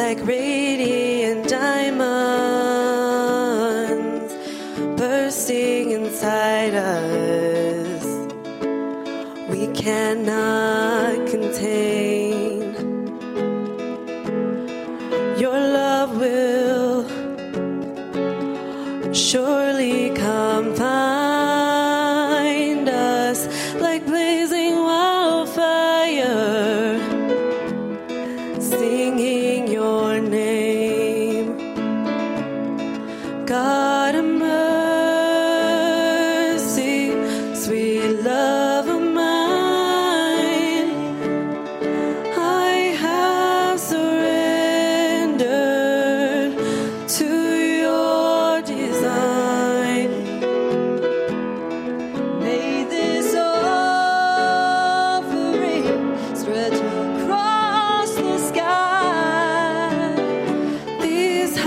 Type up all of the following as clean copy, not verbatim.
like radiant diamonds bursting inside us. We cannot contain. Your love will surely come find us like blazing wildfire, singing your name. God of mercy, sweet love of mine, I have surrendered to your design. May this offering stretch across the sky. These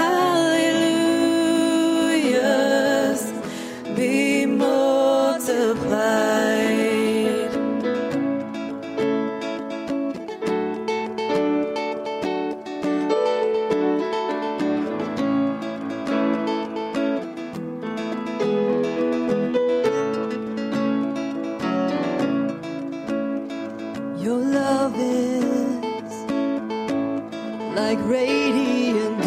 hallelujahs be multiplied. Your love is like radiant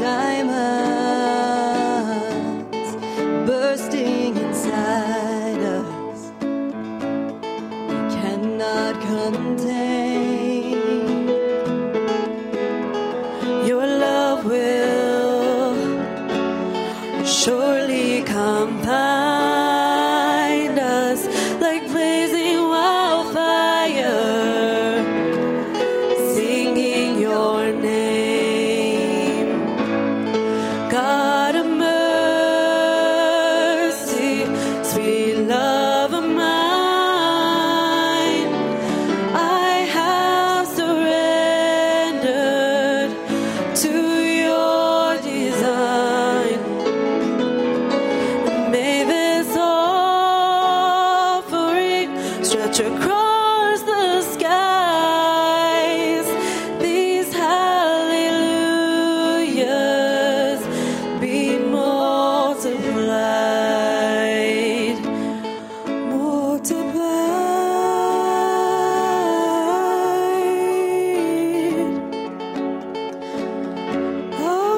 diamonds bursting inside us. We cannot contain. Your love will surely come find us like blazing wildfire, singing your name. God of mercy, sweet love of mine, I have surrendered to your design. May this offering stretch across the skies. These hallelujahs be multiplied, multiplied, oh,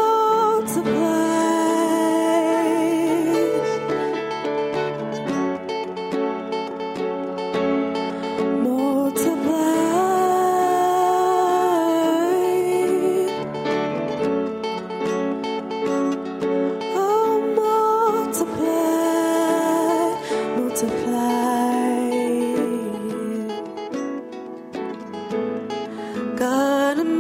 multiplied. God of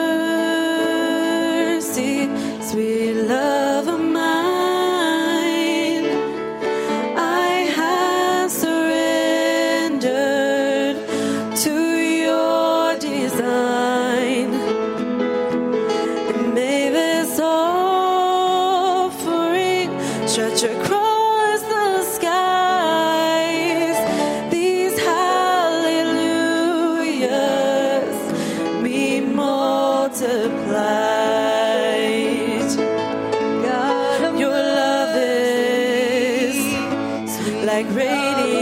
mercy, sweet love of mine, I have surrendered to your design. And may this offering stretch across the skies. These hallelujahs be multiplied. God, your love is like radiant